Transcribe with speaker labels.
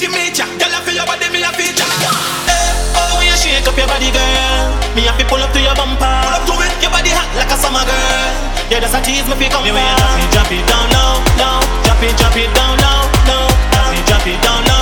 Speaker 1: fi meet ya. Girl, I feel your body, me a feature. Oh, when you shake up your body, girl, me have to pull up to your bumper. Pull up to it, your body hot like a summer girl. Yeah, that's a tease me fi come. The way you drop it down low, low. Drop it down low, low. Drop it down low.